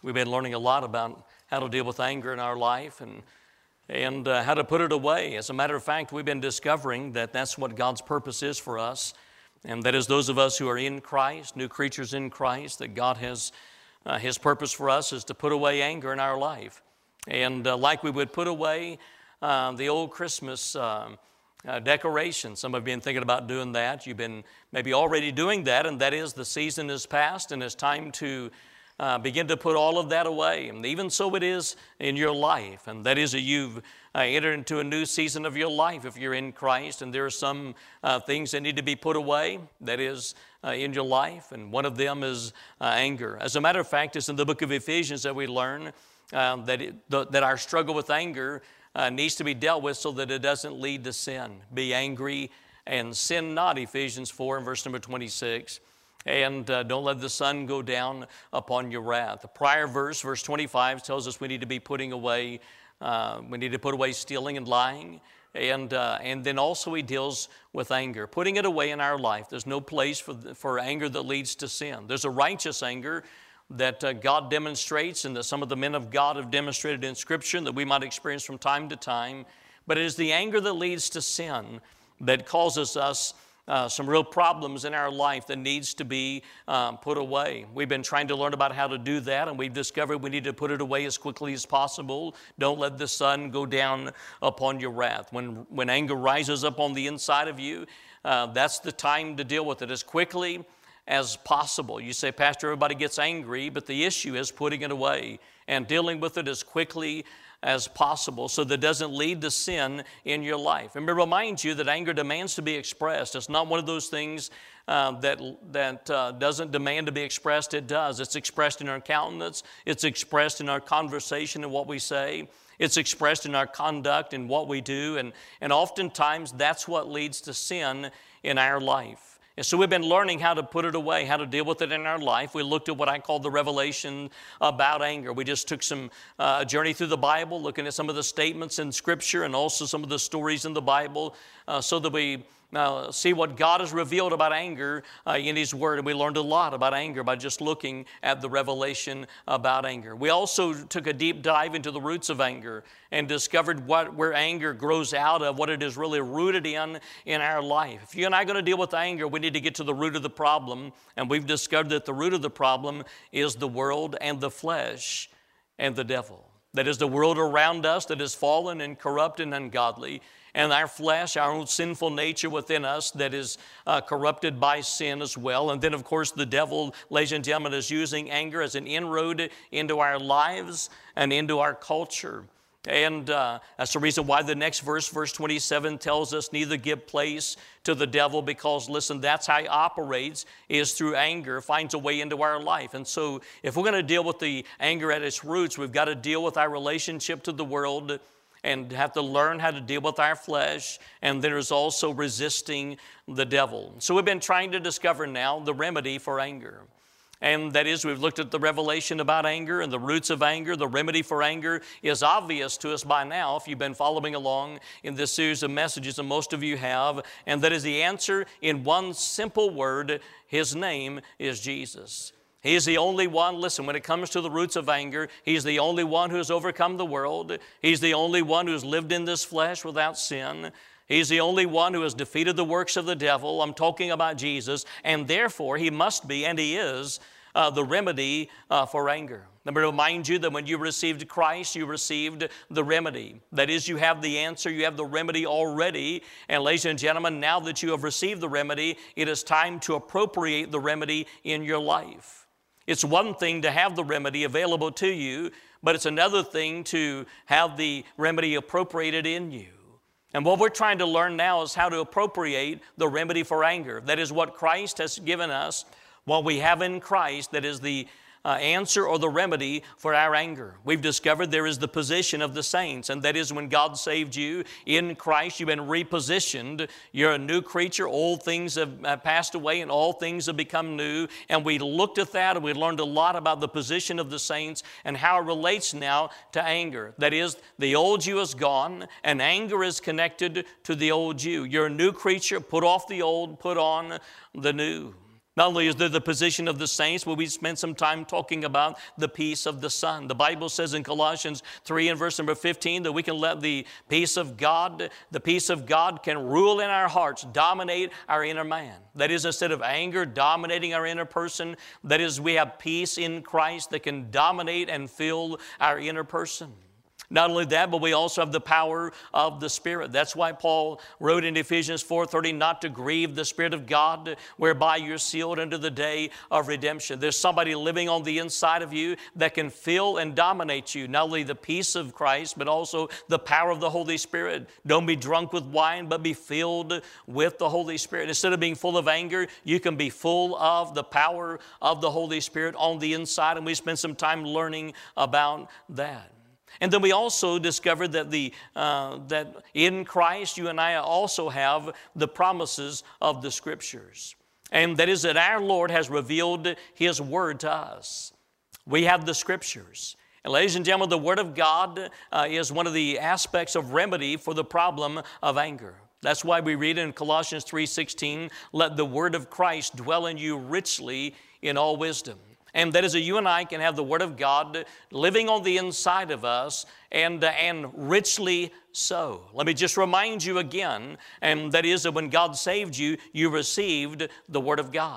We've been learning a lot about how to deal with anger in our life and how to put it away. As a matter of fact, we've been discovering that that's what God's purpose is for us, and that is those of us who are in Christ, new creatures in Christ, that God has His purpose for us is to put away anger in our life. And like we would put away the old Christmas decoration. Some have been thinking about doing that. You've been maybe already doing that, and that is the season is past, and it's time to begin to put all of that away. And even so it is in your life, and that is that you've entered into a new season of your life if you're in Christ, and there are some things that need to be put away, that is in your life, and one of them is anger. As a matter of fact, it's in the book of Ephesians that we learn that our struggle with anger needs to be dealt with so that it doesn't lead to sin. Be angry and sin not, Ephesians 4 and verse number 26. And don't let the sun go down upon your wrath. The prior verse, verse 25, tells us we need to be putting away, we need to put away stealing and lying. And then also he deals with anger, putting it away in our life. There's no place for anger that leads to sin. There's a righteous anger that God demonstrates and that some of the men of God have demonstrated in Scripture and that we might experience from time to time. But it is the anger that leads to sin that causes us some real problems in our life that needs to be put away. We've been trying to learn about how to do that, and we've discovered we need to put it away as quickly as possible. Don't let the sun go down upon your wrath. When anger rises up on the inside of you, that's the time to deal with it as quickly as possible. You say, Pastor, everybody gets angry, but the issue is putting it away and dealing with it as quickly as possible so that it doesn't lead to sin in your life. And to remind you that anger demands to be expressed. It's not one of those things that doesn't demand to be expressed. It does. It's expressed in our countenance. It's expressed in our conversation and what we say. It's expressed in our conduct and what we do. And oftentimes that's what leads to sin in our life. And so we've been learning how to put it away, how to deal with it in our life. We looked at what I call the revelation about anger. We just took some journey through the Bible, looking at some of the statements in Scripture and also some of the stories in the Bible so that we see what God has revealed about anger in His Word. And we learned a lot about anger by just looking at the revelation about anger. We also took a deep dive into the roots of anger and discovered where anger grows out of, what it is really rooted in our life. If you and I are going to deal with anger, we need to get to the root of the problem. And we've discovered that the root of the problem is the world and the flesh and the devil. That is the world around us that is fallen and corrupt and ungodly. And our flesh, our own sinful nature within us that is corrupted by sin as well. And then, of course, the devil, ladies and gentlemen, is using anger as an inroad into our lives and into our culture. And that's the reason why the next verse, verse 27, tells us neither give place to the devil because, listen, that's how he operates, is through anger, finds a way into our life. And so if we're going to deal with the anger at its roots, we've got to deal with our relationship to the world and have to learn how to deal with our flesh, and there's also resisting the devil. So we've been trying to discover now the remedy for anger. And that is, we've looked at the revelation about anger and the roots of anger. The remedy for anger is obvious to us by now if you've been following along in this series of messages, and most of you have. And that is the answer in one simple word. His name is Jesus. He is the only one, listen, when it comes to the roots of anger, He's the only one who has overcome the world. He's the only one who has lived in this flesh without sin. He's the only one who has defeated the works of the devil. I'm talking about Jesus, and therefore He must be, and He is, the remedy for anger. Let me remind you that when you received Christ, you received the remedy. That is, you have the answer, you have the remedy already. And ladies and gentlemen, now that you have received the remedy, it is time to appropriate the remedy in your life. It's one thing to have the remedy available to you, but it's another thing to have the remedy appropriated in you. And what we're trying to learn now is how to appropriate the remedy for anger. That is what Christ has given us, what we have in Christ, that is the answer or the remedy for our anger. We've discovered there is the position of the saints, and that is when God saved you in Christ, you've been repositioned. You're a new creature. Old things have passed away and all things have become new. And we looked at that and we learned a lot about the position of the saints and how it relates now to anger. That is, the old you is gone and anger is connected to the old you. You're a new creature. Put off the old, put on the new. Not only is there the position of the saints, but we spent some time talking about the peace of the Son. The Bible says in Colossians 3 and verse number 15 that we can let the peace of God can rule in our hearts, dominate our inner man. That is, instead of anger dominating our inner person, that is, we have peace in Christ that can dominate and fill our inner person. Not only that, but we also have the power of the Spirit. That's why Paul wrote in Ephesians 4:30, not to grieve the Spirit of God, whereby you're sealed unto the day of redemption. There's somebody living on the inside of you that can fill and dominate you. Not only the peace of Christ, but also the power of the Holy Spirit. Don't be drunk with wine, but be filled with the Holy Spirit. Instead of being full of anger, you can be full of the power of the Holy Spirit on the inside. And we spent some time learning about that. And then we also discovered that that in Christ, you and I also have the promises of the Scriptures. And that is that our Lord has revealed His Word to us. We have the Scriptures. And ladies and gentlemen, the Word of God is one of the aspects of remedy for the problem of anger. That's why we read in Colossians 3:16, let the Word of Christ dwell in you richly in all wisdom. And that is that you and I can have the Word of God living on the inside of us and richly so. Let me just remind you again, and that is that when God saved you, you received the Word of God.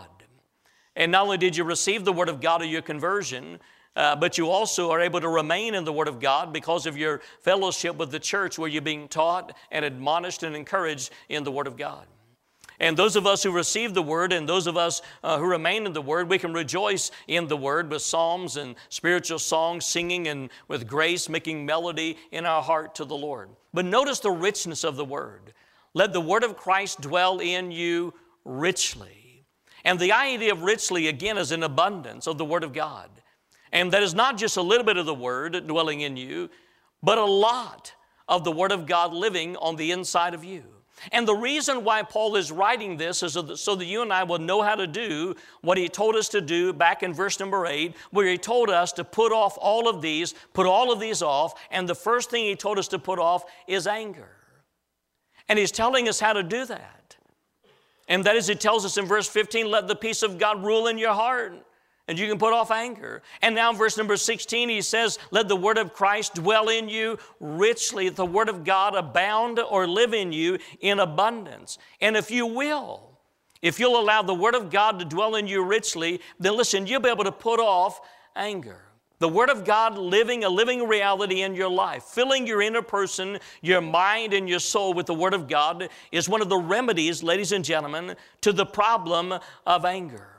And not only did you receive the Word of God at your conversion, but you also are able to remain in the Word of God because of your fellowship with the church where you're being taught and admonished and encouraged in the Word of God. And those of us who receive the Word and those of us who remain in the Word, we can rejoice in the Word with psalms and spiritual songs, singing and with grace, making melody in our heart to the Lord. But notice the richness of the Word. Let the Word of Christ dwell in you richly. And the idea of richly, again, is an abundance of the Word of God. And that is not just a little bit of the Word dwelling in you, but a lot of the Word of God living on the inside of you. And the reason why Paul is writing this is so that you and I will know how to do what he told us to do back in verse number 8, where he told us to put all of these off, and the first thing he told us to put off is anger. And he's telling us how to do that. And that is, he tells us in verse 15, let the peace of God rule in your heart. And you can put off anger. And now in verse number 16, he says, let the Word of Christ dwell in you richly. The Word of God abound or live in you in abundance. And if you'll allow the Word of God to dwell in you richly, then listen, you'll be able to put off anger. The Word of God living a living reality in your life, filling your inner person, your mind, and your soul with the Word of God is one of the remedies, ladies and gentlemen, to the problem of anger.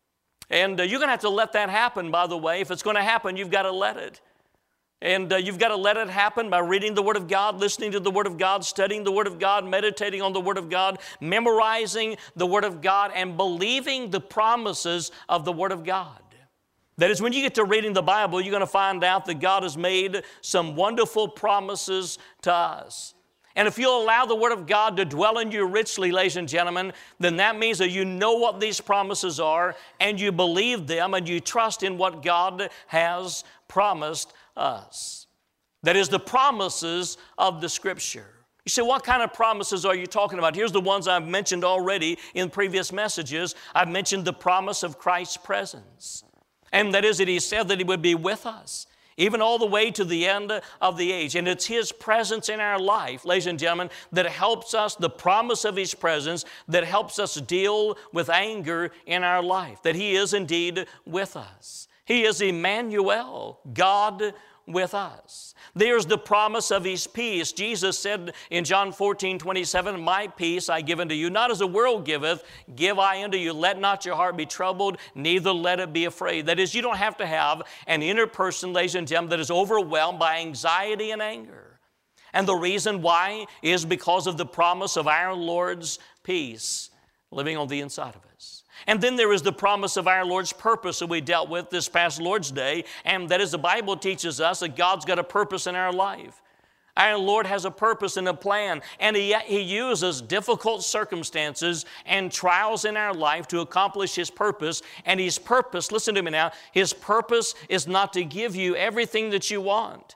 And you're going to have to let that happen, by the way. If it's going to happen, you've got to let it. And you've got to let it happen by reading the Word of God, listening to the Word of God, studying the Word of God, meditating on the Word of God, memorizing the Word of God, and believing the promises of the Word of God. That is, when you get to reading the Bible, you're going to find out that God has made some wonderful promises to us. And if you'll allow the Word of God to dwell in you richly, ladies and gentlemen, then that means that you know what these promises are and you believe them and you trust in what God has promised us. That is the promises of the Scripture. You say, what kind of promises are you talking about? Here's the ones I've mentioned already in previous messages. I've mentioned the promise of Christ's presence. And that is that He said that He would be with us, even all the way to the end of the age. And it's His presence in our life, ladies and gentlemen, that helps us, the promise of His presence, that helps us deal with anger in our life, that He is indeed with us. He is Emmanuel, God with us. There's the promise of His peace. Jesus said in John 14:27, my peace I give unto you, not as the world giveth, give I unto you. Let not your heart be troubled, neither let it be afraid. That is, you don't have to have an inner person, ladies and gentlemen, that is overwhelmed by anxiety and anger. And the reason why is because of the promise of our Lord's peace living on the inside of us. And then there is the promise of our Lord's purpose that we dealt with this past Lord's Day, and that is the Bible teaches us that God's got a purpose in our life. Our Lord has a purpose and a plan, and He uses difficult circumstances and trials in our life to accomplish His purpose. And His purpose, listen to me now, His purpose is not to give you everything that you want.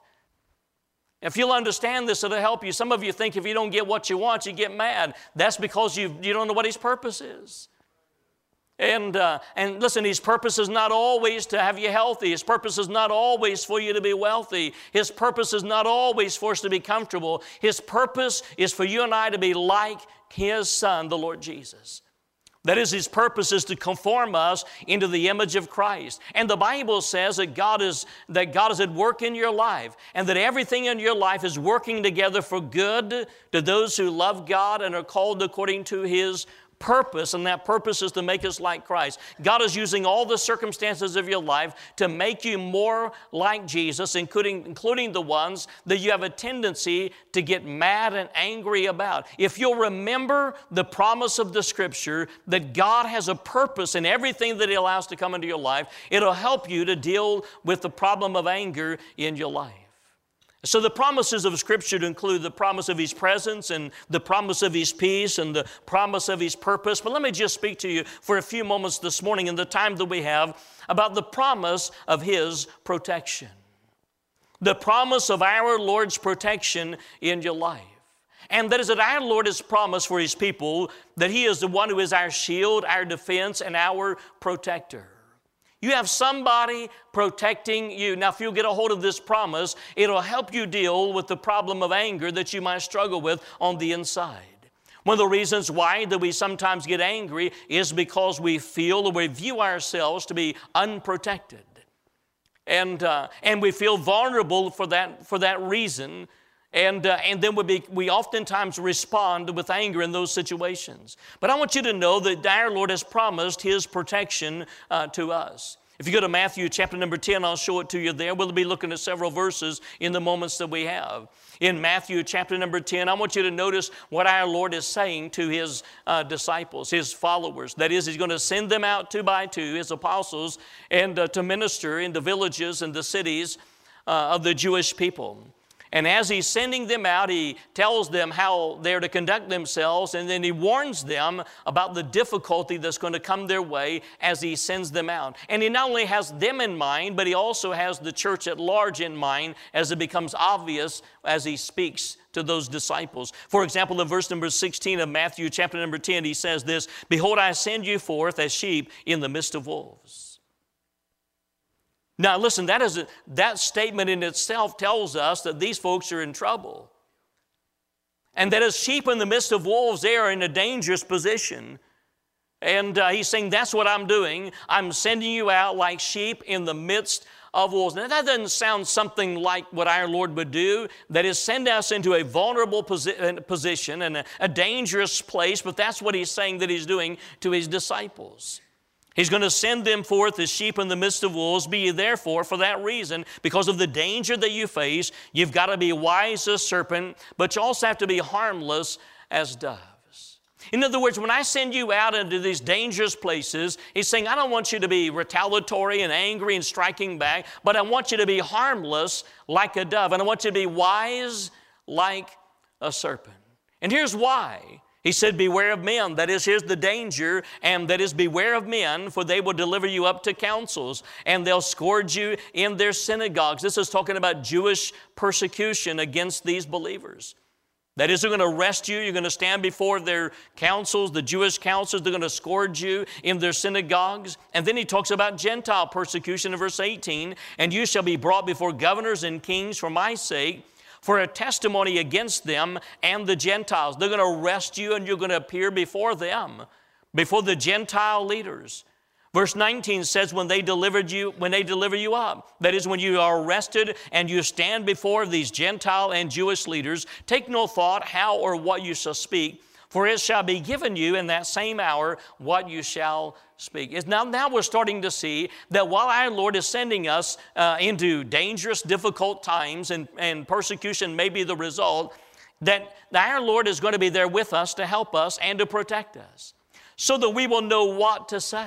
If you'll understand this, it'll help you. Some of you think if you don't get what you want, you get mad. That's because you don't know what His purpose is. And listen, His purpose is not always to have you healthy. His purpose is not always for you to be wealthy. His purpose is not always for us to be comfortable. His purpose is for you and I to be like His Son, the Lord Jesus. That is, His purpose is to conform us into the image of Christ. And the Bible says that God is at work in your life, and that everything in your life is working together for good to those who love God and are called according to His purpose, and that purpose is to make us like Christ. God is using all the circumstances of your life to make you more like Jesus, including the ones that you have a tendency to get mad and angry about. If you'll remember the promise of the Scripture that God has a purpose in everything that He allows to come into your life, it'll help you to deal with the problem of anger in your life. So the promises of Scripture include the promise of His presence and the promise of His peace and the promise of His purpose. But let me just speak to you for a few moments this morning in the time that we have about the promise of His protection. The promise of our Lord's protection in your life. And that is that our Lord has promised for His people that He is the one who is our shield, our defense, and our protector. You have somebody protecting you. Now, if you'll get a hold of this promise, it'll help you deal with the problem of anger that you might struggle with on the inside. One of the reasons why that we sometimes get angry is because we feel or we view ourselves to be unprotected. And we feel vulnerable for that reason. And then we oftentimes respond with anger in those situations. But I want you to know that our Lord has promised His protection to us. If you go to Matthew chapter number 10, I'll show it to you there. We'll be looking at several verses in the moments that we have. In Matthew chapter number 10, I want you to notice what our Lord is saying to His disciples, His followers. That is, He's going to send them out two by two, His apostles, and to minister in the villages and the cities of the Jewish people. And as He's sending them out, He tells them how they're to conduct themselves, and then He warns them about the difficulty that's going to come their way as He sends them out. And He not only has them in mind, but He also has the church at large in mind as it becomes obvious as He speaks to those disciples. For example, in verse number 16 of Matthew chapter number 10, He says this, "Behold, I send you forth as sheep in the midst of wolves." Now listen, that statement in itself tells us that these folks are in trouble. And that as sheep in the midst of wolves, they are in a dangerous position. And He's saying, that's what I'm doing. I'm sending you out like sheep in the midst of wolves. Now that doesn't sound something like what our Lord would do. That is, send us into a vulnerable position and a dangerous place. But that's what He's saying that He's doing to His disciples. He's going to send them forth as sheep in the midst of wolves. Be ye therefore, for that reason, because of the danger that you face, you've got to be wise as serpent, but you also have to be harmless as doves. In other words, when I send you out into these dangerous places, He's saying, I don't want you to be retaliatory and angry and striking back, but I want you to be harmless like a dove, and I want you to be wise like a serpent. And here's why. He said, beware of men. That is, here's the danger, and that is, beware of men, for they will deliver you up to councils, and they'll scourge you in their synagogues. This is talking about Jewish persecution against these believers. That is, they're going to arrest you. You're going to stand before their councils, the Jewish councils. They're going to scourge you in their synagogues. And then He talks about Gentile persecution in verse 18. And you shall be brought before governors and kings for my sake, for a testimony against them and the Gentiles. They're going to arrest you, and you're going to appear before them, before the Gentile leaders. Verse 19 says, when they deliver you up, that is, when you are arrested and you stand before these Gentile and Jewish leaders, take no thought how or what you shall speak, for it shall be given you in that same hour what you shall speak. Now we're starting to see that while our Lord is sending us into dangerous, difficult times, and persecution may be the result, that our Lord is going to be there with us to help us and to protect us, so that we will know what to say.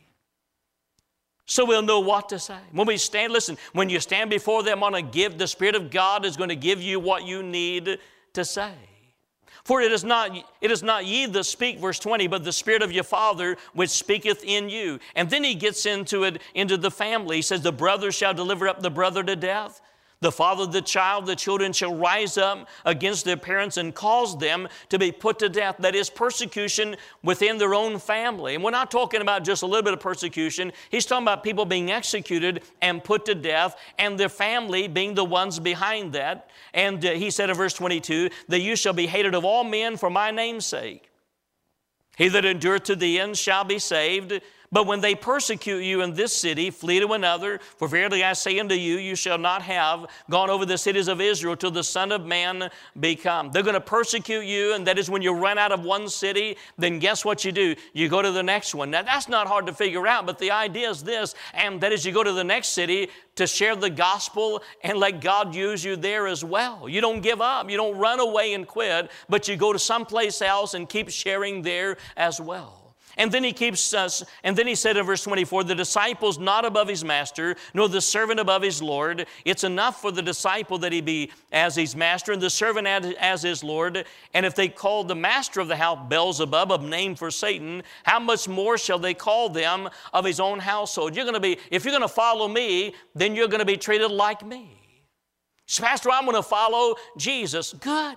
So we'll know what to say. When we stand, listen, when you stand before them on a gift, the Spirit of God is going to give you what you need to say. For it is not ye that speak, verse 20, but the Spirit of your Father which speaketh in you. And then He gets into the family. He says, the brother shall deliver up the brother to death. The father of the child, the children shall rise up against their parents and cause them to be put to death. That is persecution within their own family. And we're not talking about just a little bit of persecution. He's talking about people being executed and put to death, and their family being the ones behind that. And he said in verse 22, that you shall be hated of all men for my name's sake. He that endureth to the end shall be saved. But when they persecute you in this city, flee to another. For verily I say unto you, you shall not have gone over the cities of Israel till the Son of Man be come. They're going to persecute you, and that is when you run out of one city, then guess what you do? You go to the next one. Now that's not hard to figure out, but the idea is this, and that is you go to the next city to share the gospel and let God use you there as well. You don't give up. You don't run away and quit, but you go to someplace else and keep sharing there as well. And then he keeps us, and then he said in verse 24, the disciple's not above his master, nor the servant above his Lord. It's enough for the disciple that he be as his master, and the servant as his Lord. And if they call the master of the house Beelzebub, a name for Satan, how much more shall they call them of his own household? If you're going to follow me, then you're going to be treated like me. So, Pastor, I'm going to follow Jesus. Good.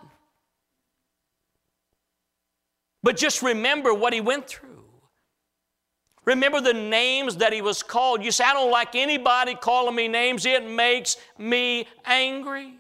But just remember what he went through. Remember the names that he was called. You say, I don't like anybody calling me names. It makes me angry.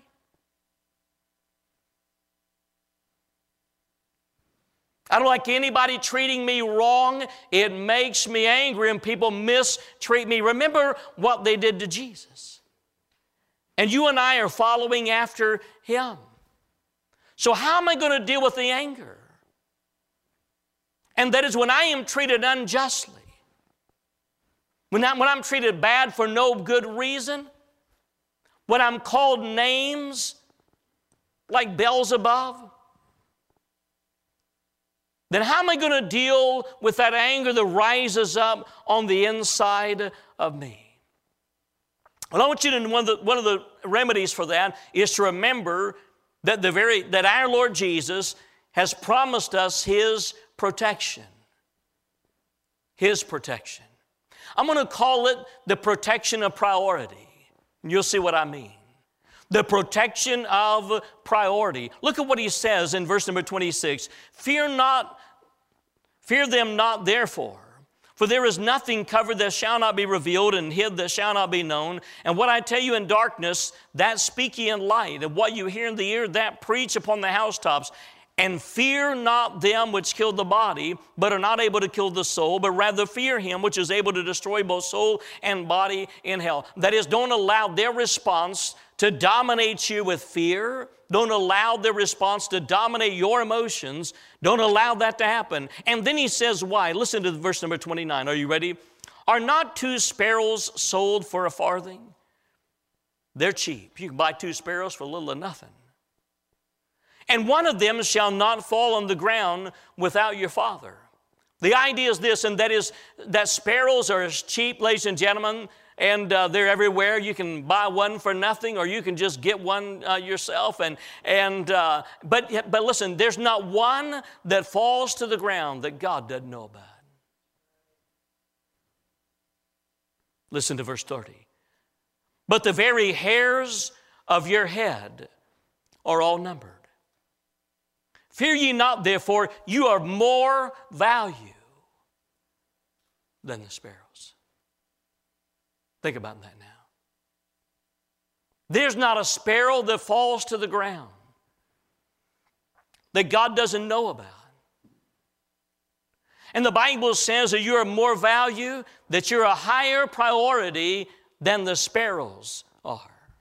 I don't like anybody treating me wrong. It makes me angry, and people mistreat me. Remember what they did to Jesus. And you and I are following after him. So how am I going to deal with the anger? And that is when I am treated unjustly. When I'm treated bad for no good reason, when I'm called names like Beelzebub, then how am I going to deal with that anger that rises up on the inside of me? Well, I want you to know one of the remedies for that is to remember that that our Lord Jesus has promised us His protection. His protection. I'm going to call it the protection of priority. And you'll see what I mean. The protection of priority. Look at what he says in verse number 26. Fear them not therefore, for there is nothing covered that shall not be revealed, and hid that shall not be known. And what I tell you in darkness, that speak ye in light. And what you hear in the ear, that preach upon the housetops. And fear not them which kill the body, but are not able to kill the soul, but rather fear him which is able to destroy both soul and body in hell. That is, don't allow their response to dominate you with fear. Don't allow their response to dominate your emotions. Don't allow that to happen. And then he says why. Listen to verse number 29. Are you ready? Are not 2 sparrows sold for a farthing? They're cheap. You can buy 2 sparrows for a little of nothing. And one of them shall not fall on the ground without your Father. The idea is this, and that is that sparrows are as cheap, ladies and gentlemen, and they're everywhere. You can buy one for nothing, or you can just get one yourself. But listen, there's not one that falls to the ground that God doesn't know about. Listen to verse 30. But the very hairs of your head are all numbered. Fear ye not, therefore, you are more value than the sparrows. Think about that now. There's not a sparrow that falls to the ground that God doesn't know about. And the Bible says that you're more value, that you're a higher priority than the sparrows are.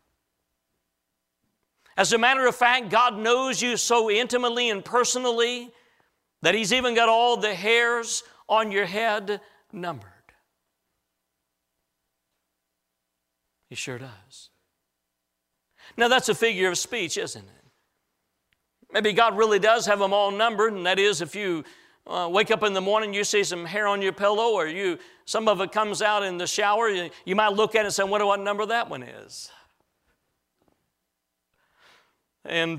As a matter of fact, God knows you so intimately and personally that He's even got all the hairs on your head numbered. He sure does. Now that's a figure of speech, isn't it? Maybe God really does have them all numbered, and that is if you wake up in the morning, you see some hair on your pillow, or some of it comes out in the shower, you might look at it and say, I wonder what number that one is. And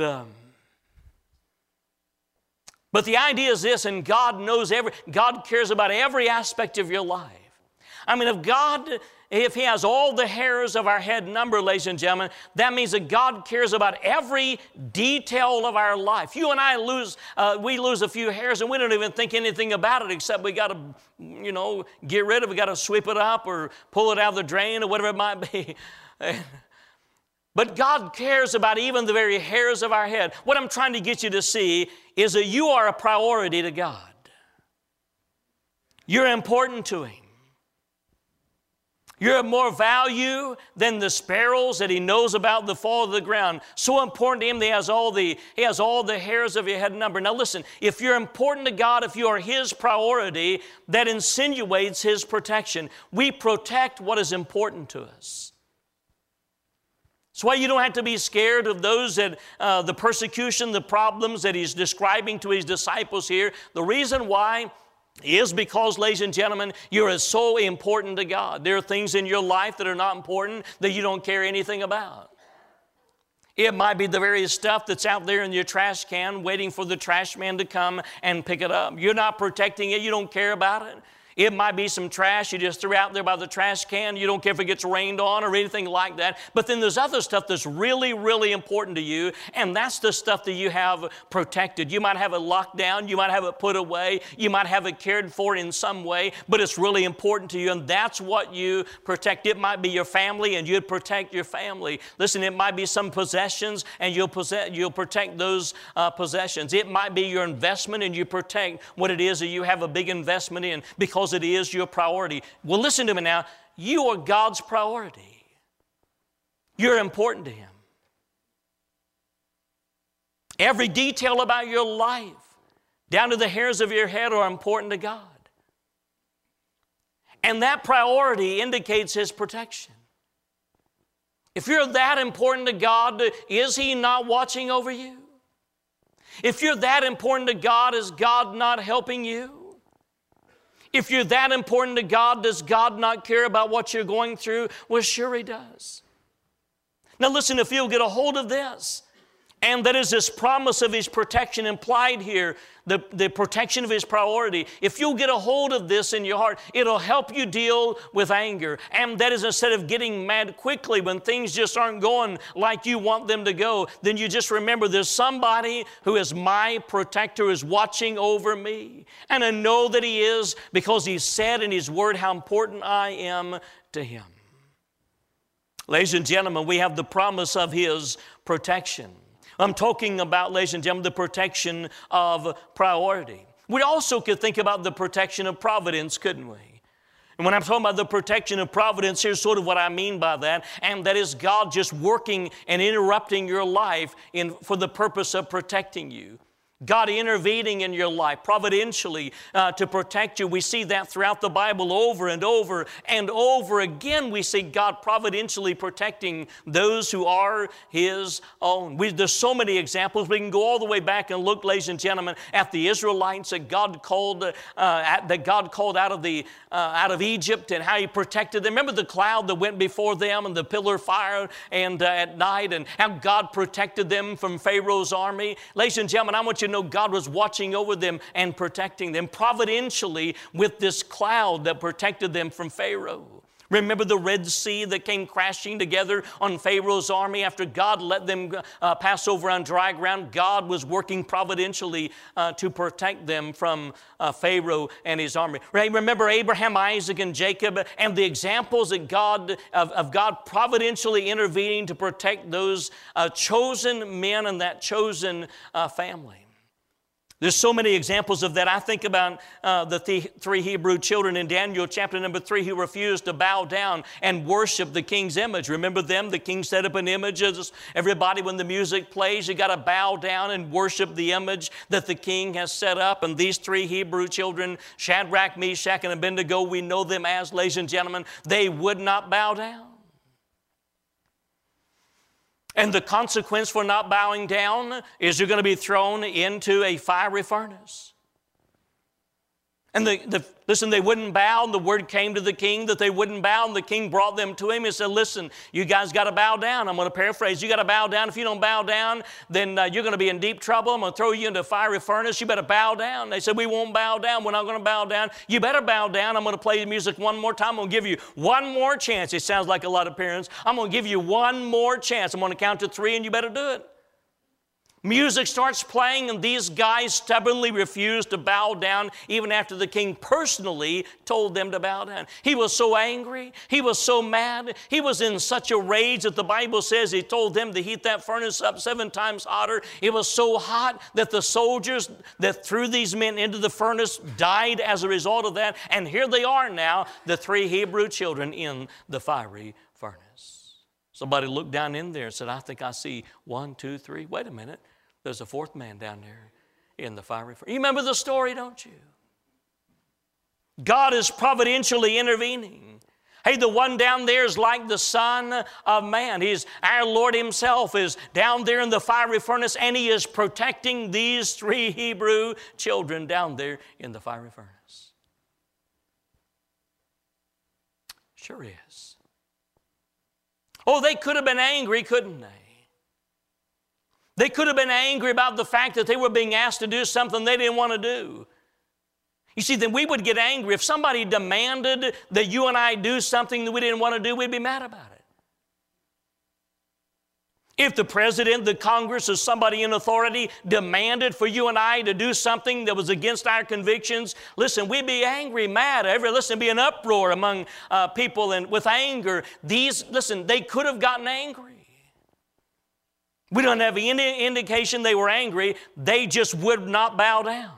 but the idea is this, and God knows God cares about every aspect of your life. I mean, if He has all the hairs of our head numbered, ladies and gentlemen, that means that God cares about every detail of our life. You and I lose a few hairs and we don't even think anything about it except we got to, get rid of it, we got to sweep it up or pull it out of the drain or whatever it might be. But God cares about even the very hairs of our head. What I'm trying to get you to see is that you are a priority to God. You're important to Him. You're of more value than the sparrows that He knows about the fall of the ground. So important to Him that He has all the hairs of your head numbered. Now listen, if you're important to God, if you are His priority, that insinuates His protection. We protect what is important to us. That's why you don't have to be scared of those that the persecution, the problems that He's describing to His disciples here. The reason why is because, ladies and gentlemen, you're so important to God. There are things in your life that are not important that you don't care anything about. It might be the very stuff that's out there in your trash can waiting for the trash man to come and pick it up. You're not protecting it. You don't care about it. It might be some trash you just threw out there by the trash can. You don't care if it gets rained on or anything like that. But then there's other stuff that's really, really important to you, and that's the stuff that you have protected. You might have it locked down. You might have it put away. You might have it cared for in some way, but it's really important to you, and that's what you protect. It might be your family, and you'd protect your family. Listen, it might be some possessions, and you'll protect those possessions. It might be your investment, and you protect what it is that you have a big investment in because it is your priority. Well, listen to me now. You are God's priority. You're important to Him. Every detail about your life, down to the hairs of your head, are important to God. And that priority indicates His protection. If you're that important to God, is He not watching over you? If you're that important to God, is God not helping you? If you're that important to God, does God not care about what you're going through? Well, sure He does. Now listen, if you'll get a hold of this, and that is this promise of His protection implied here, the protection of His priority. If you'll get a hold of this in your heart, it'll help you deal with anger. And that is, instead of getting mad quickly when things just aren't going like you want them to go, then you just remember there's somebody who is my protector, is watching over me. And I know that He is, because He said in His Word how important I am to Him. Ladies and gentlemen, we have the promise of His protection. I'm talking about, ladies and gentlemen, the protection of priority. We also could think about the protection of providence, couldn't we? And when I'm talking about the protection of providence, here's sort of what I mean by that, and that is God just working and interrupting your life for the purpose of protecting you. God intervening in your life providentially to protect you. We see that throughout the Bible over and over and over again. We see God providentially protecting those who are His own. There's so many examples. We can go all the way back and look, ladies and gentlemen, at the Israelites that God called out of Egypt, and how He protected them. Remember the cloud that went before them and the pillar of fire and at night, and how God protected them from Pharaoh's army. Ladies and gentlemen, I want you to know God was watching over them and protecting them providentially with this cloud that protected them from Pharaoh. Remember the Red Sea that came crashing together on Pharaoh's army after God let them pass over on dry ground? God was working providentially to protect them from Pharaoh and his army. Remember Abraham, Isaac, and Jacob, and the examples that of God providentially intervening to protect those chosen men and that chosen family. There's so many examples of that. I think about the three Hebrew children in Daniel chapter number 3 who refused to bow down and worship the king's image. Remember them? The king set up an image. Everybody, when the music plays, you got to bow down and worship the image that the king has set up. And these 3 Hebrew children, Shadrach, Meshach, and Abednego, we know them as, ladies and gentlemen, they would not bow down. And the consequence for not bowing down is you're going to be thrown into a fiery furnace. And listen, they wouldn't bow, and the word came to the king that they wouldn't bow, and the king brought them to him and said, listen, you guys got to bow down. I'm going to paraphrase. You got to bow down. If you don't bow down, then you're going to be in deep trouble. I'm going to throw you into a fiery furnace. You better bow down. They said, we won't bow down. We're not going to bow down. You better bow down. I'm going to play the music one more time. I'm going to give you one more chance. It sounds like a lot of parents. I'm going to give you one more chance. I'm going to count to 3, and you better do it. Music starts playing, and these guys stubbornly refused to bow down even after the king personally told them to bow down. He was so angry. He was so mad. He was in such a rage that the Bible says he told them to heat that furnace up 7 times hotter. It was so hot that the soldiers that threw these men into the furnace died as a result of that. And here they are now, the 3 Hebrew children in the fiery furnace. Somebody looked down in there and said, I think I see 1, 2, 3. Wait a minute. There's a 4th man down there in the fiery furnace. You remember the story, don't you? God is providentially intervening. Hey, the one down there is like the Son of Man. Our Lord himself is down there in the fiery furnace, and he is protecting these 3 Hebrew children down there in the fiery furnace. Sure is. Oh, they could have been angry, couldn't they? They could have been angry about the fact that they were being asked to do something they didn't want to do. You see, then we would get angry. If somebody demanded that you and I do something that we didn't want to do, we'd be mad about it. If the president, the Congress, or somebody in authority demanded for you and I to do something that was against our convictions, listen, we'd be angry, mad. Listen, be an uproar among people and with anger. They could have gotten angry. We don't have any indication they were angry. They just would not bow down.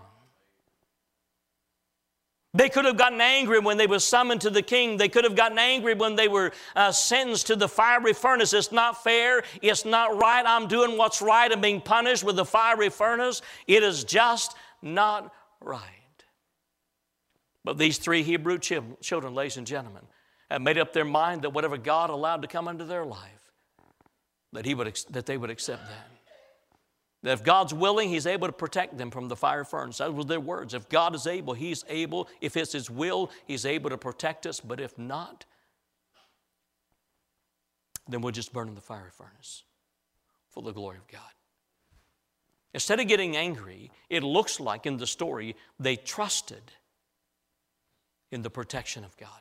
They could have gotten angry when they were summoned to the king. They could have gotten angry when they were sentenced to the fiery furnace. It's not fair. It's not right. I'm doing what's right and being punished with the fiery furnace. It is just not right. But these 3 Hebrew children, ladies and gentlemen, have made up their mind that whatever God allowed to come into their life, that they would accept that. That if God's willing, he's able to protect them from the fire furnace. That was their words. If God is able, he's able. If it's his will, he's able to protect us. But if not, then we'll just burn in the fiery furnace for the glory of God. Instead of getting angry, it looks like in the story they trusted in the protection of God,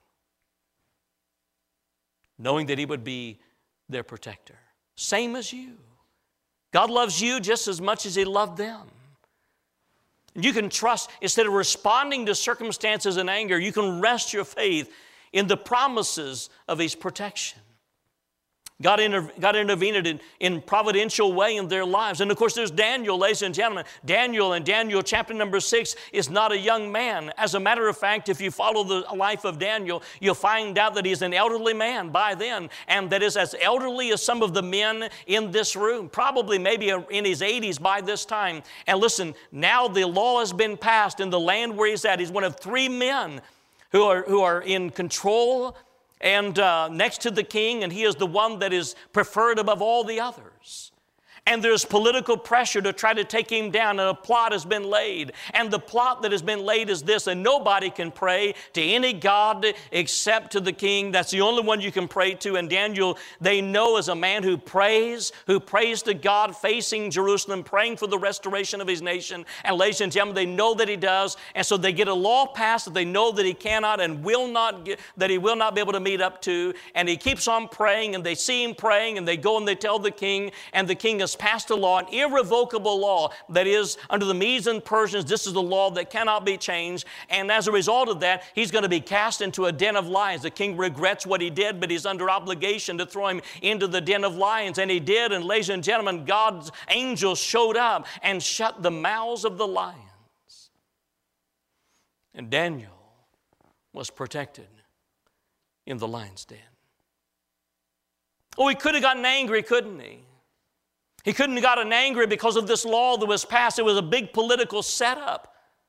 knowing that he would be their protector. Same as you. God loves you just as much as he loved them. You can trust, instead of responding to circumstances in anger, you can rest your faith in the promises of his protection. God intervened in providential way in their lives. And of course, there's Daniel, ladies and gentlemen. Daniel, in Daniel chapter number 6, is not a young man. As a matter of fact, if you follow the life of Daniel, you'll find out that he's an elderly man by then, and that is as elderly as some of the men in this room, probably maybe in his 80s by this time. And listen, now the law has been passed in the land where he's at. He's one of 3 men who are in control and next to the king, and he is the one that is preferred above all the others. And there's political pressure to try to take him down, and a plot has been laid. And the plot that has been laid is this: and nobody can pray to any god except to the king. That's the only one you can pray to. And Daniel, they know, as a man who prays to God, facing Jerusalem, praying for the restoration of his nation. And ladies and gentlemen, they know that he does. And so they get a law passed that they know that he cannot and will not that he will not be able to meet up to. And he keeps on praying, and they see him praying, and they go and they tell the king, and the king has passed a law, an irrevocable law, that is, under the Medes and Persians, this is the law that cannot be changed. And as a result of that, he's going to be cast into a den of lions. The king regrets what he did, but he's under obligation to throw him into the den of lions. And he did, and ladies and gentlemen, God's angels showed up and shut the mouths of the lions. And Daniel was protected in the lion's den. Oh, he could have gotten angry, couldn't he? He couldn't have gotten angry because of this law that was passed. It was a big political setup.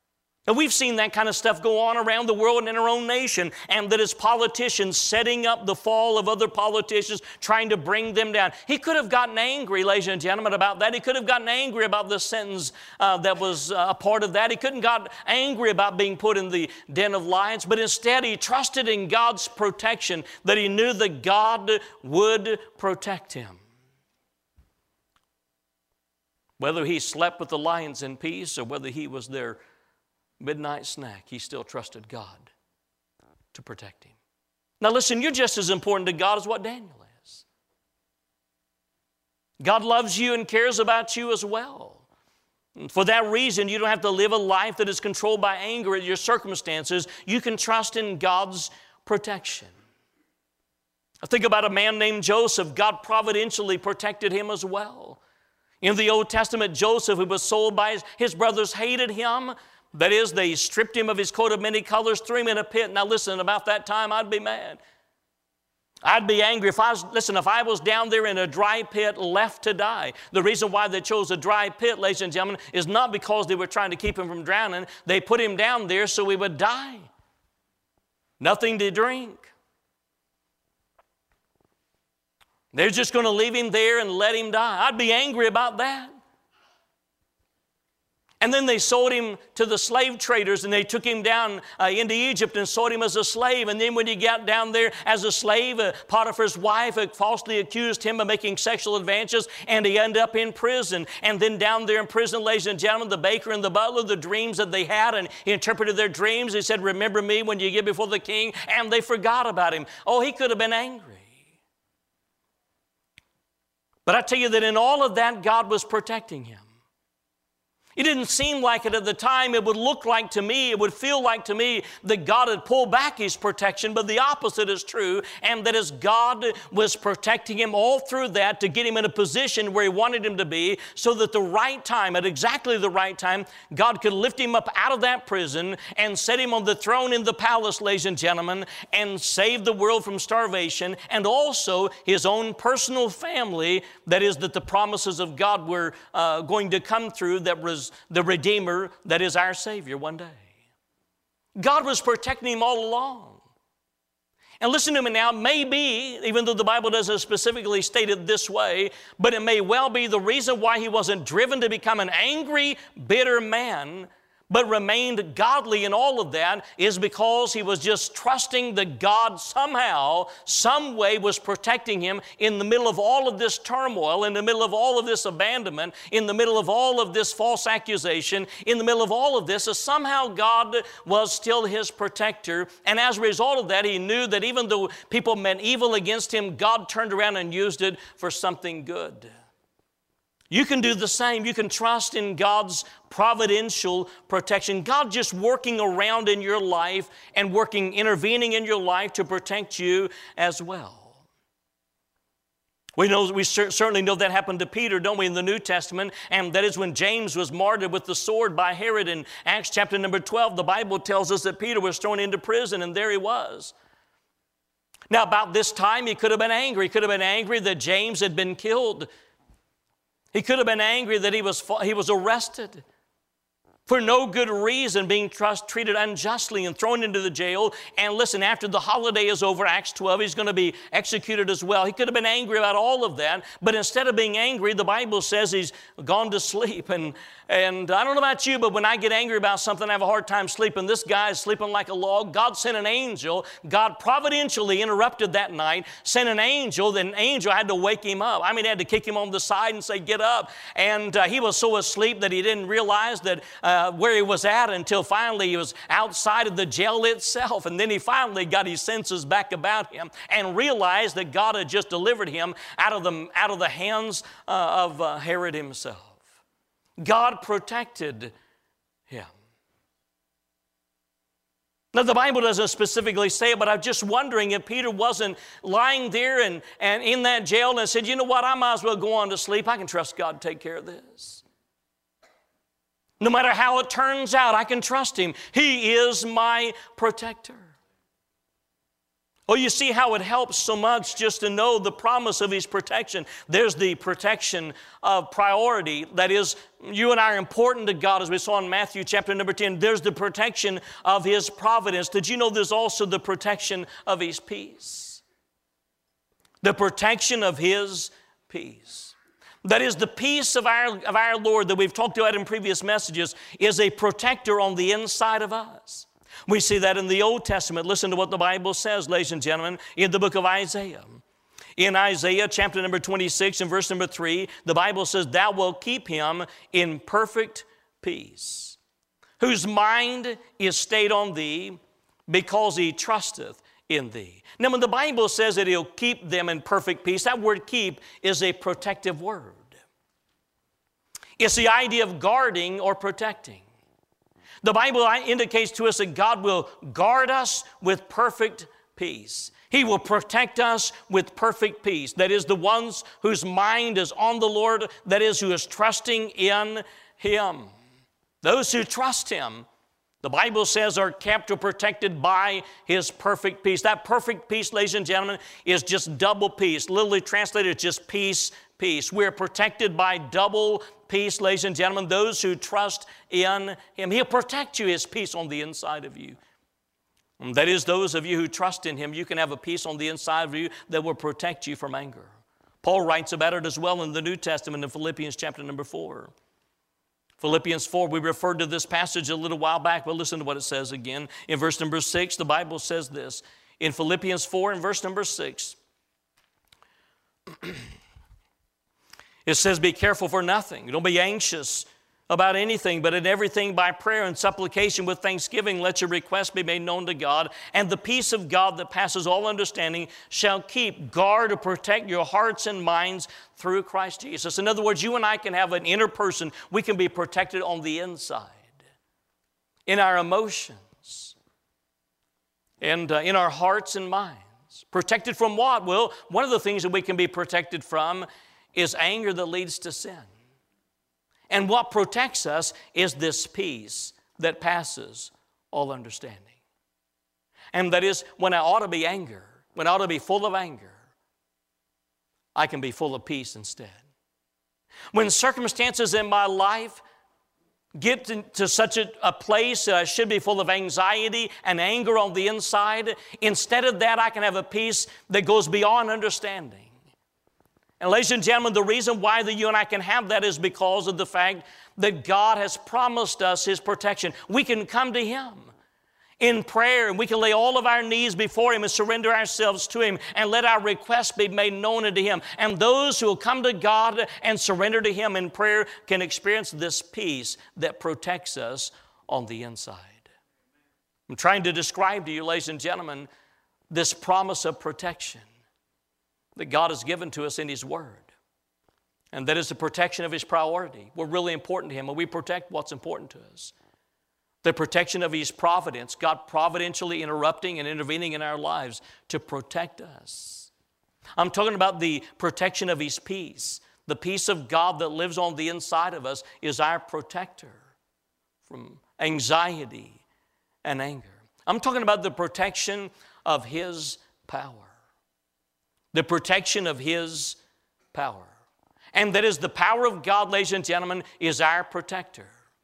And we've seen that kind of stuff go on around the world and in our own nation, and that as politicians setting up the fall of other politicians, trying to bring them down. He could have gotten angry, ladies and gentlemen, about that. He could have gotten angry about the sentence that was a part of that. He couldn't got angry about being put in the den of lions, but instead he trusted in God's protection, that he knew that God would protect him. Whether he slept with the lions in peace or whether he was their midnight snack, he still trusted God to protect him. Now listen, you're just as important to God as what Daniel is. God loves you and cares about you as well. And for that reason, you don't have to live a life that is controlled by anger at your circumstances. You can trust in God's protection. I think about a man named Joseph. God providentially protected him as well. In the Old Testament, Joseph, who was sold by his brothers, hated him. That is, they stripped him of his coat of many colors, threw him in a pit. Now listen, about that time I'd be mad. I'd be angry if I was down there in a dry pit left to die. The reason why they chose a dry pit, ladies and gentlemen, is not because they were trying to keep him from drowning. They put him down there so he would die. Nothing to drink. They're just going to leave him there and let him die. I'd be angry about that. And then they sold him to the slave traders, and they took him down into Egypt and sold him as a slave. And then when he got down there as a slave, Potiphar's wife falsely accused him of making sexual advances, and he ended up in prison. And then down there in prison, ladies and gentlemen, the baker and the butler, the dreams that they had, and he interpreted their dreams. He said, remember me when you get before the king, and they forgot about him. Oh, he could have been angry. But I tell you that in all of that, God was protecting him. It didn't seem like it at the time. It would look like to me, it would feel like to me that God had pulled back his protection, but the opposite is true, and that as God was protecting him all through that to get him in a position where he wanted him to be, so that the right time, at exactly the right time, God could lift him up out of that prison and set him on the throne in the palace, ladies and gentlemen, and save the world from starvation, and also his own personal family, that is, that the promises of God were going to come through, that was the Redeemer, that is our Savior one day. God was protecting him all along. And listen to me now, maybe, even though the Bible doesn't specifically state it this way, but it may well be the reason why he wasn't driven to become an angry, bitter man, but remained godly in all of that, is because he was just trusting that God somehow, some way was protecting him in the middle of all of this turmoil, in the middle of all of this abandonment, in the middle of all of this false accusation, in the middle of all of this, so somehow God was still his protector. And as a result of that, he knew that even though people meant evil against him, God turned around and used it for something good. You can do the same. You can trust in God's providential protection. God just working around in your life and intervening in your life to protect you as well. We certainly know that happened to Peter, don't we, in the New Testament? And that is when James was martyred with the sword by Herod in Acts chapter number 12. The Bible tells us that Peter was thrown into prison, and there he was. Now, about this time, he could have been angry. He could have been angry that James had been killed. He could have been angry that he was arrested for no good reason, being treated unjustly and thrown into the jail. And listen, after the holiday is over, Acts 12, he's going to be executed as well. He could have been angry about all of that, but instead of being angry, the Bible says he's gone to sleep. And I don't know about you, but when I get angry about something, I have a hard time sleeping. This guy is sleeping like a log. God sent an angel. God providentially interrupted that night, sent an angel. Then an angel had to wake him up. I mean, he had to kick him on the side and say, get up. And he was so asleep that he didn't realize that where he was at until finally he was outside of the jail itself. And then he finally got his senses back about him and realized that God had just delivered him out of the hands of Herod himself. God protected him. Now, the Bible doesn't specifically say it, but I'm just wondering if Peter wasn't lying there and in that jail and said, you know what, I might as well go on to sleep. I can trust God to take care of this. No matter how it turns out, I can trust Him. He is my protector. Oh, you see how it helps so much just to know the promise of His protection. There's the protection of priority. That is, you and I are important to God, as we saw in Matthew chapter number 10. There's the protection of His providence. Did you know there's also the protection of His peace? The protection of His peace. That is, the peace of our Lord that we've talked about in previous messages is a protector on the inside of us. We see that in the Old Testament. Listen to what the Bible says, ladies and gentlemen, in the book of Isaiah. In Isaiah chapter number 26 and verse number 3, the Bible says, "Thou wilt keep him in perfect peace, whose mind is stayed on thee, because he trusteth in thee." Now, when the Bible says that He'll keep them in perfect peace, that word keep is a protective word. It's the idea of guarding or protecting. The Bible indicates to us that God will guard us with perfect peace. He will protect us with perfect peace. That is, the ones whose mind is on the Lord, that is, who is trusting in Him. Those who trust Him, the Bible says, are kept or protected by His perfect peace. That perfect peace, ladies and gentlemen, is just double peace. Literally translated, it's just peace, peace. We're protected by double peace, ladies and gentlemen, those who trust in Him. He'll protect you, His peace on the inside of you. And that is, those of you who trust in Him, you can have a peace on the inside of you that will protect you from anger. Paul writes about it as well in the New Testament in Philippians chapter number 4. Philippians 4, we referred to this passage a little while back, but listen to what it says again. In verse number 6, the Bible says this. In Philippians 4 and verse number 6, it says, "Be careful for nothing. Don't be anxious about anything, but in everything by prayer and supplication with thanksgiving, let your requests be made known to God. And the peace of God that passes all understanding shall keep, guard, or protect your hearts and minds through Christ Jesus." In other words, you and I can have an inner person. We can be protected on the inside, in our emotions, and in our hearts and minds. Protected from what? Well, one of the things that we can be protected from is anger that leads to sin. And what protects us is this peace that passes all understanding. And that is, when I ought to be anger, when I ought to be full of anger, I can be full of peace instead. When circumstances in my life get to such a place that I should be full of anxiety and anger on the inside, instead of that, I can have a peace that goes beyond understanding. And ladies and gentlemen, the reason why that you and I can have that is because of the fact that God has promised us His protection. We can come to Him in prayer, and we can lay all of our needs before Him and surrender ourselves to Him and let our requests be made known unto Him. And those who will come to God and surrender to Him in prayer can experience this peace that protects us on the inside. I'm trying to describe to you, ladies and gentlemen, this promise of protection that God has given to us in His Word. And that is the protection of His priority. We're really important to Him, and we protect what's important to us. The protection of His providence, God providentially interrupting and intervening in our lives to protect us. I'm talking about the protection of His peace. The peace of God that lives on the inside of us is our protector from anxiety and anger. I'm talking about the protection of His power. The protection of His power. And that is the power of God, ladies and gentlemen, is our protector.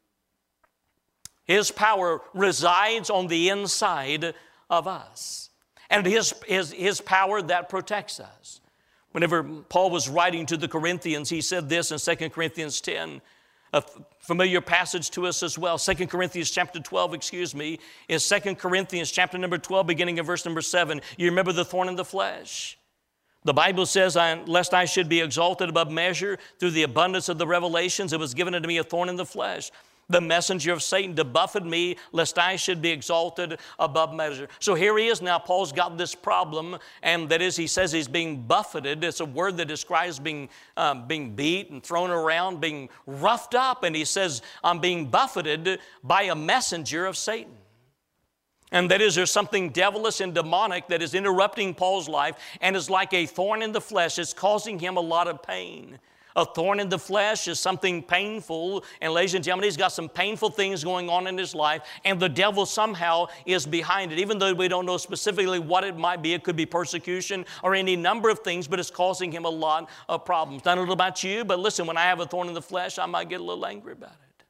His power resides on the inside of us. And His power that protects us. Whenever Paul was writing to the Corinthians, he said this in 2 Corinthians 10, a familiar passage to us as well. 2 Corinthians chapter 12, is 2 Corinthians chapter number 12, beginning in verse number 7. You remember the thorn in the flesh. The Bible says, "Lest I should be exalted above measure through the abundance of the revelations, it was given unto me a thorn in the flesh, the messenger of Satan to buffet me, lest I should be exalted above measure." So here he is now. Paul's got this problem, and that is, he says he's being buffeted. It's a word that describes being beat and thrown around, being roughed up. And he says, "I'm being buffeted by a messenger of Satan." And that is, there's something devilish and demonic that is interrupting Paul's life and is like a thorn in the flesh. It's causing him a lot of pain, A thorn in the flesh is something painful, and ladies and gentlemen, he's got some painful things going on in his life, and the devil somehow is behind it. Even though we don't know specifically what it might be, it could be persecution or any number of things, but it's causing him a lot of problems. Not a little about you, but listen, when I have a thorn in the flesh, I might get a little angry about it.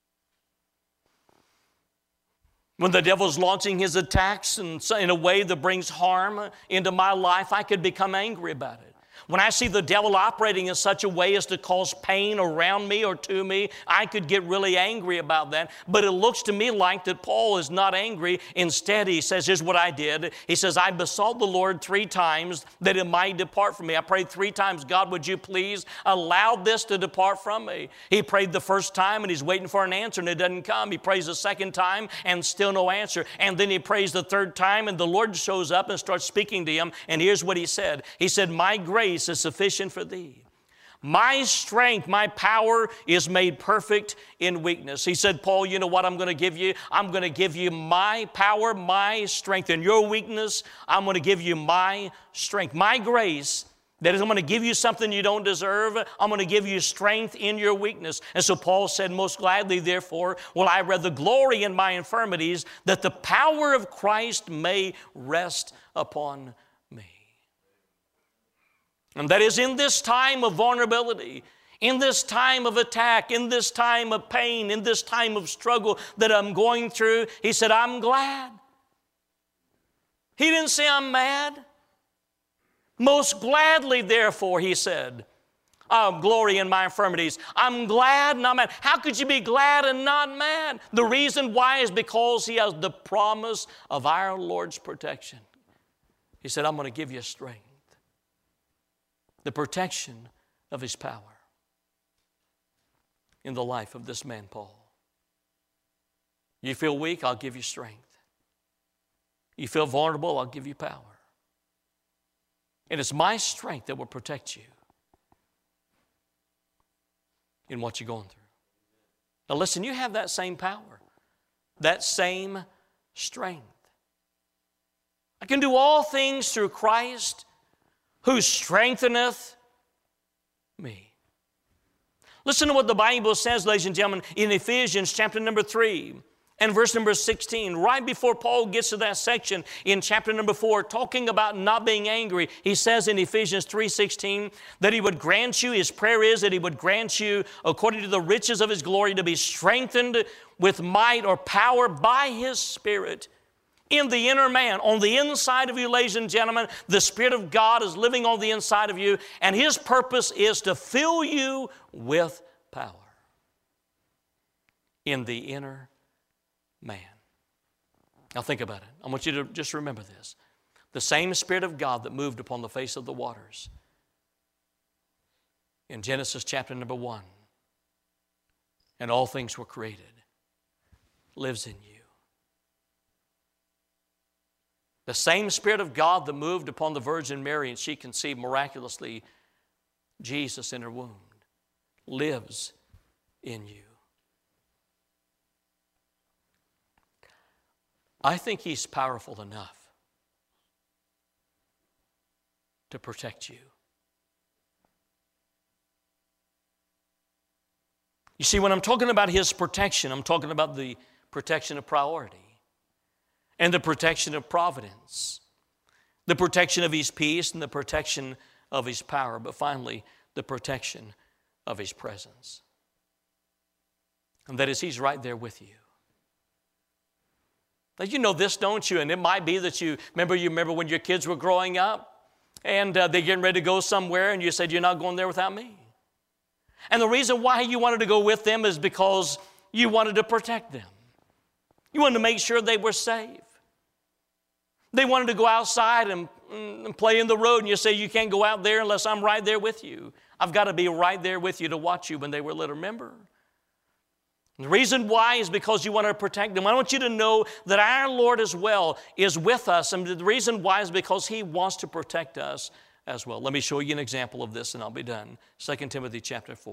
When the devil's launching his attacks in a way that brings harm into my life, I could become angry about it. When I see the devil operating in such a way as to cause pain around me or to me, I could get really angry about that. But it looks to me like that Paul is not angry. Instead, he says, here's what I did. He says, I besought the Lord 3 times that it might depart from me. I prayed 3 times, God, would you please allow this to depart from me? He prayed the first time and he's waiting for an answer and it doesn't come. He prays the second time and still no answer. And then he prays the third time and the Lord shows up and starts speaking to him. And here's what he said. He said, my grace is sufficient for thee. My strength, my power is made perfect in weakness. He said, Paul, you know what I'm going to give you? I'm going to give you my power, my strength. In your weakness, I'm going to give you my strength. My grace, that is, I'm going to give you something you don't deserve. I'm going to give you strength in your weakness. And so Paul said, most gladly, therefore, will I rather glory in my infirmities, that the power of Christ may rest upon me. And that is in this time of vulnerability, in this time of attack, in this time of pain, in this time of struggle that I'm going through, he said, I'm glad. He didn't say I'm mad. Most gladly, therefore, he said, I'll glory in my infirmities. I'm glad, not mad. How could you be glad and not mad? The reason why is because he has the promise of our Lord's protection. He said, I'm going to give you strength. The protection of his power in the life of this man, Paul. You feel weak, I'll give you strength. You feel vulnerable, I'll give you power. And it's my strength that will protect you in what you're going through. Now listen, you have that same power, that same strength. I can do all things through Christ who strengtheneth me. Listen to what the Bible says, ladies and gentlemen, in Ephesians chapter number 3 and verse number 16. Right before Paul gets to that section in chapter number 4, talking about not being angry, he says in Ephesians 3:16 that he would grant you, his prayer is that he would grant you, according to the riches of his glory, to be strengthened with might or power by his Spirit in the inner man. On the inside of you, ladies and gentlemen, the Spirit of God is living on the inside of you, and his purpose is to fill you with power in the inner man. Now think about it. I want you to just remember this. The same Spirit of God that moved upon the face of the waters in Genesis chapter number 1, and all things were created, lives in you. The same Spirit of God that moved upon the Virgin Mary and she conceived miraculously Jesus in her womb lives in you. I think he's powerful enough to protect you. You see, when I'm talking about his protection, I'm talking about the protection of priority and the protection of providence, the protection of his peace and the protection of his power, but finally, the protection of his presence. And that is, he's right there with you. Now, you know this, don't you? And it might be that you remember when your kids were growing up and they're getting ready to go somewhere and you said, you're not going there without me. And the reason why you wanted to go with them is because you wanted to protect them. You wanted to make sure they were safe. They wanted to go outside and play in the road, and you say, you can't go out there unless I'm right there with you. I've got to be right there with you to watch you when they were little, remember? And the reason why is because you want to protect them. I want you to know that our Lord as well is with us, and the reason why is because he wants to protect us as well. Let me show you an example of this, and I'll be done. 2 Timothy chapter 4.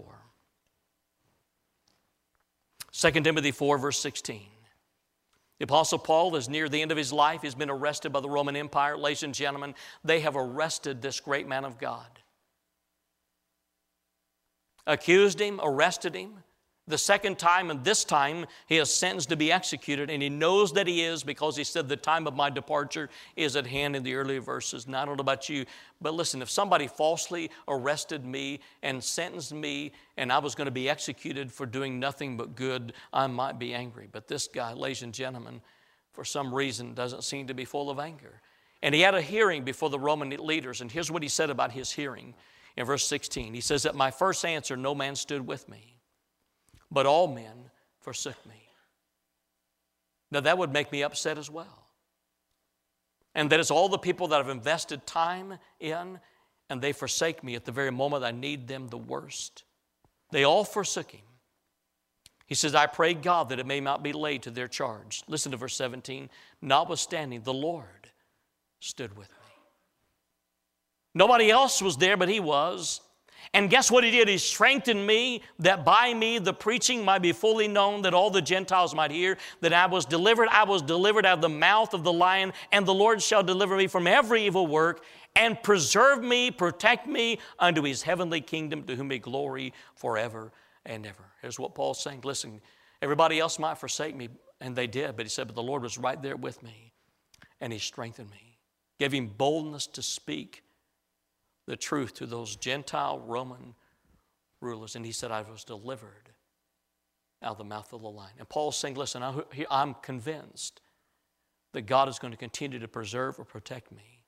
2 Timothy 4, verse 16. The Apostle Paul is near the end of his life. He's been arrested by the Roman Empire. Ladies and gentlemen, they have arrested this great man of God. accused him, arrested him. The second time, and this time, he is sentenced to be executed, and he knows that he is, because he said, the time of my departure is at hand in the earlier verses. Now, I don't know about you, but listen, if somebody falsely arrested me and sentenced me, and I was going to be executed for doing nothing but good, I might be angry. But this guy, ladies and gentlemen, for some reason, doesn't seem to be full of anger. And he had a hearing before the Roman leaders, and here's what he said about his hearing. In verse 16, he says, at my first answer, no man stood with me, but all men forsook me. Now that would make me upset as well. And that is all the people that I've invested time in, and they forsake me at the very moment I need them the worst. They all forsook him. He says, I pray God that it may not be laid to their charge. Listen to verse 17. Notwithstanding, the Lord stood with me. Nobody else was there, but he was. And guess what he did? He strengthened me, that by me the preaching might be fully known, that all the Gentiles might hear that I was delivered. I was delivered out of the mouth of the lion, and the Lord shall deliver me from every evil work, and preserve me, protect me unto his heavenly kingdom, to whom be glory forever and ever. Here's what Paul's saying. Listen, everybody else might forsake me, and they did, but he said, but the Lord was right there with me, and he strengthened me, gave him boldness to speak the truth to those Gentile Roman rulers. And he said, I was delivered out of the mouth of the lion. And Paul's saying, listen, I'm convinced that God is going to continue to preserve or protect me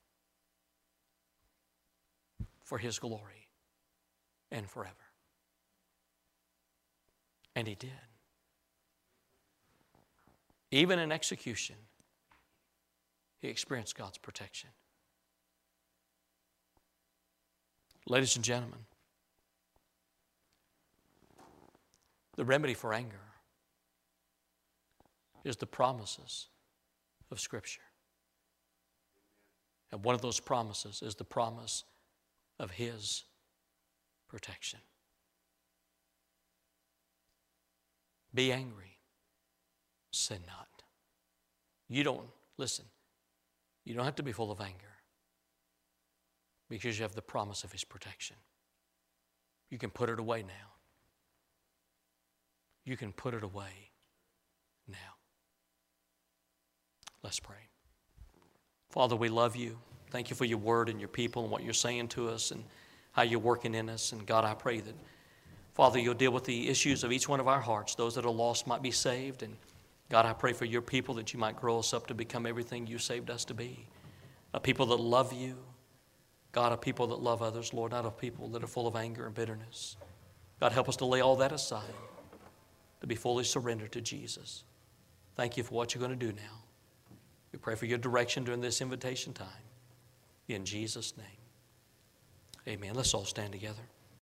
for his glory and forever. And he did. Even in execution, he experienced God's protection. Ladies and gentlemen, the remedy for anger is the promises of Scripture. And one of those promises is the promise of his protection. Be angry, sin not. You don't have to be full of anger, because you have the promise of his protection. You can put it away now. You can put it away now. Let's pray. Father, we love you. Thank you for your word and your people and what you're saying to us and how you're working in us. And God, I pray that, Father, you'll deal with the issues of each one of our hearts. Those that are lost might be saved. And God, I pray for your people that you might grow us up to become everything you saved us to be. A people that love you. God, a people that love others, Lord, not a people that are full of anger and bitterness. God, help us to lay all that aside, to be fully surrendered to Jesus. Thank you for what you're going to do now. We pray for your direction during this invitation time. In Jesus' name, amen. Let's all stand together.